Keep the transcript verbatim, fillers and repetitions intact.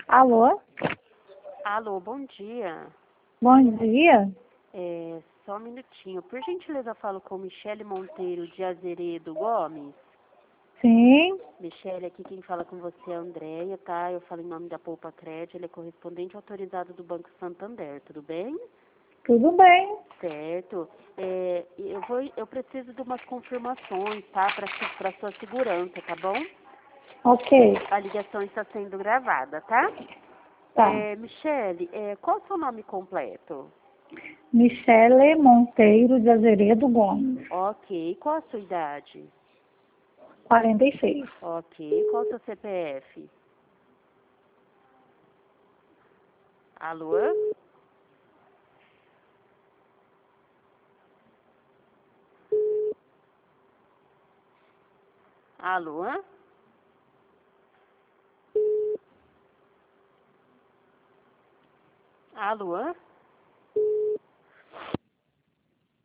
Alô? Alô, bom dia. Bom dia. É, só um minutinho. Por gentileza, eu falo com Michele Monteiro de Azeredo Gomes. Sim, Michele, aqui quem fala com você é a Andréia, tá? Eu falo em nome da Poupa Crédito, ele é correspondente autorizado do Banco Santander, tudo bem? tudo bem. Certo. É, eu, vou, eu preciso de umas confirmações, tá? Para sua segurança, tá bom? Ok, A ligação está sendo gravada, tá? tá. É, Michele, é, qual é o seu nome completo? Michele Monteiro de Azeredo Gomes, Ok. Qual a sua idade? quarenta e seis. Ok. Qual o seu C P F? Alô? Alô? Alô?